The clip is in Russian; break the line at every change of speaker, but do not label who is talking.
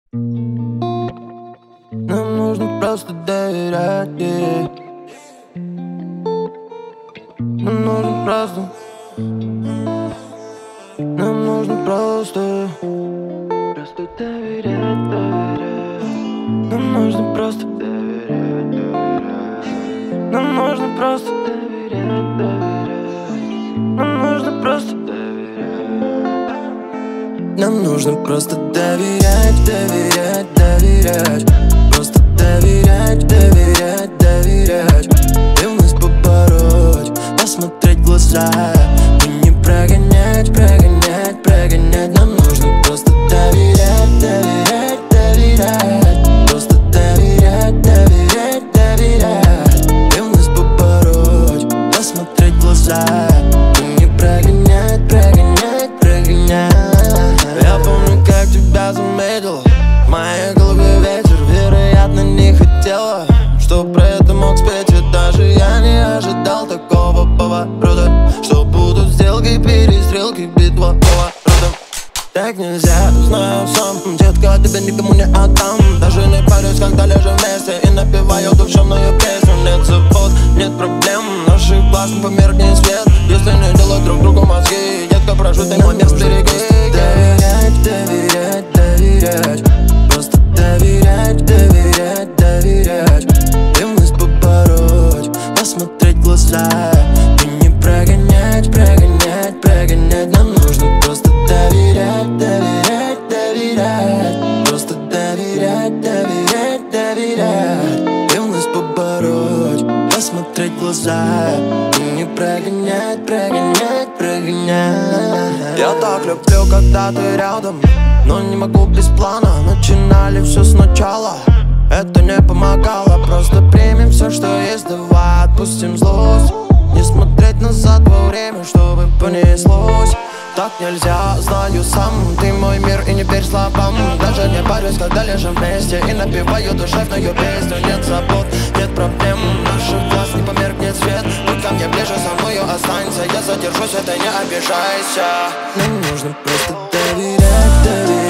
Нам нужно просто доверять ей. Нам нужно просто. Нам нужно просто доверять, доверять. Нам нужно просто доверять, доверять. Нам нужно просто доверять, доверять. Нам нужно просто доверять. Нам нужно просто доверять, доверять, доверять. Просто доверять, доверять, доверять. Ревность побороть, посмотреть в глаза. И не прогонять, прогонять, прогонять. Нам нужно просто доверять, доверять, доверять. Просто доверять, доверять, доверять. Ревность побороть, посмотреть в глаза. И не прогонять, прогонять, прогонять. Я помню, как тебя заметил. В моей голове ветер, вероятно, не хотела, чтоб про это мог спеть. И даже я не ожидал такого поворота, что будут сделки, перестрелки, битва поворотом. Так нельзя, знаю сам, детка, тебя никому не отдам. Даже не парюсь, когда лежим вместе и напеваю душевную песню. Нет забот, нет проблем, наших глаз не померкнет свет, если не делать друг другу мозги. Детка, прожитый момент стереги. Доверять, доверять, доверять. Просто доверять, доверять, доверять. Ревность побороть, посмотреть в глаза. И не прогонять, прогонять, прогонять. Нам нужно просто доверять, доверять, доверять. Просто доверять, доверять, доверять. Ревность побороть, посмотреть в глаза. И не прогонять, прогонять, прогонять. Я так люблю, когда ты рядом, но не могу без плана. Начинали все сначала, это не помогало. Просто примем все, что есть, давай отпустим злость. Не смотреть назад во время, чтобы понеслось. Так нельзя, знаю сам, ты мой мир и не верь словам. Даже не парюсь, когда лежим вместе и напеваю душевную песню. Нет забот, нет проблем, наших глаз не померкнет свет. Будь ко мне ближе, со мною останься. Я задержусь, это не обижайся. Нам нужно просто доверять, доверять.